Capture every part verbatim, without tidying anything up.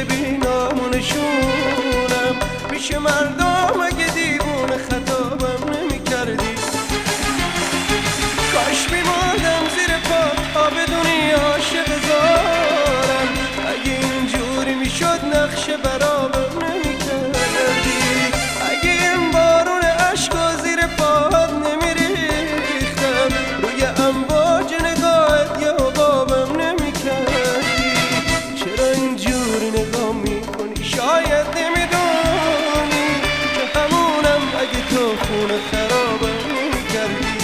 بی نامونشونم. پیش مردم اگه دیوونه خطابم نمی کردی. کاش میمردم زیر پا تا بدونی عاشق زارم. اگه اینجوری میشد نقشه برابر نمی کردی. اگه این بارون عشقا زیر پاهات نمی ریختم، روی امواج نگاهت یه حبابم نمی کردی. چرا اینجوری نگاه میکنی؟ شاید نمیدونی که همونم اگه تو خونه خرابم نمی کردی.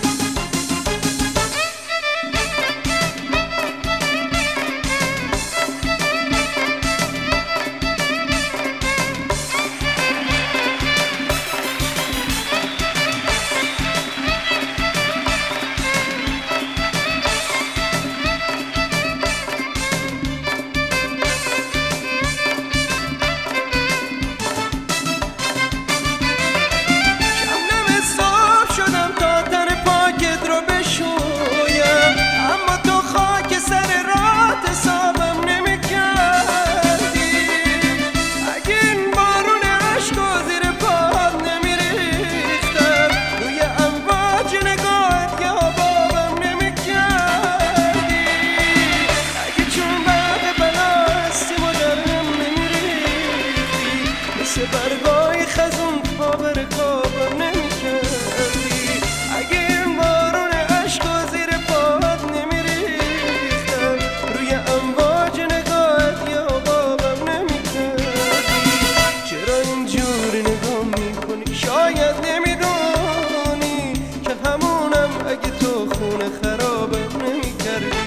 برگای خزون پا بر کابم نمی کردی. اگه این بارون عشق و زیر پاهات نمی ریختم، روی امواج نگاهت یا بابم نمی کردی. چرا اینجوری نگاه میکنی؟ شاید نمیدونی که همونم اگه تو خونه خرابم نمی کردی.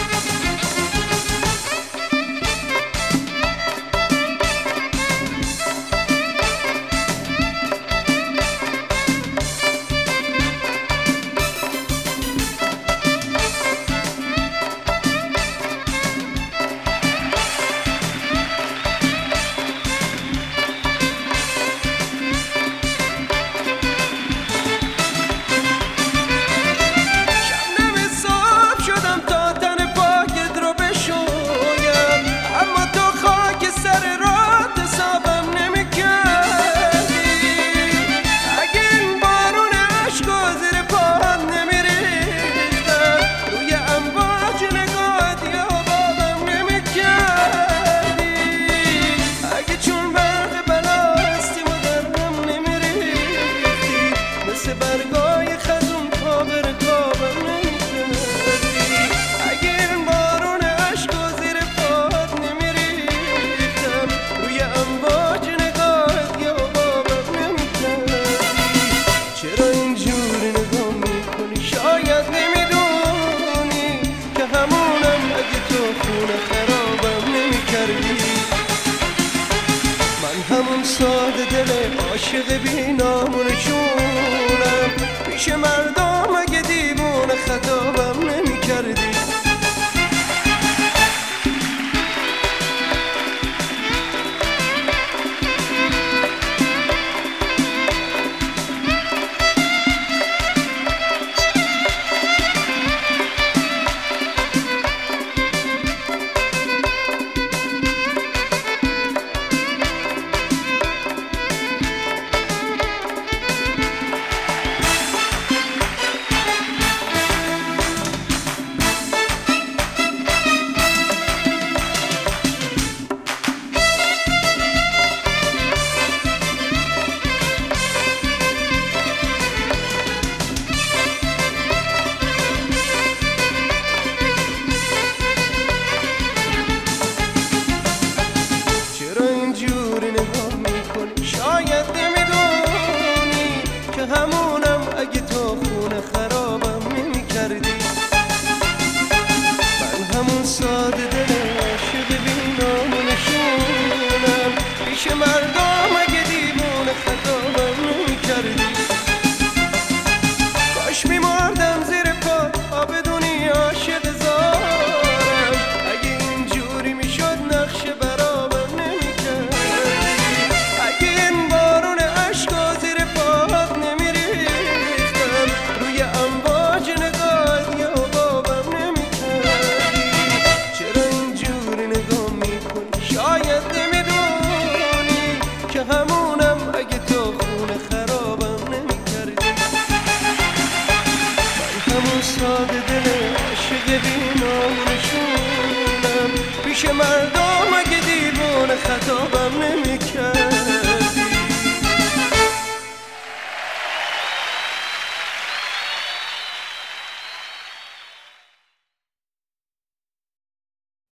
برگای خزون پا بر کابم نمی کردی. اگه این بارون عشق و زیر پاهات نمی ریختم، روی امواج نگاهت یا بابم نمی کردی. چرا اینجوری نگاه میکنی؟ شاید نمیدونی که همونم اگه تو خونه خرابم نمی کردی. من همون ساده دل عاشق بی نامونشونم. پیش مردم اگه دیوونه خطابم نمی کردی. که مردم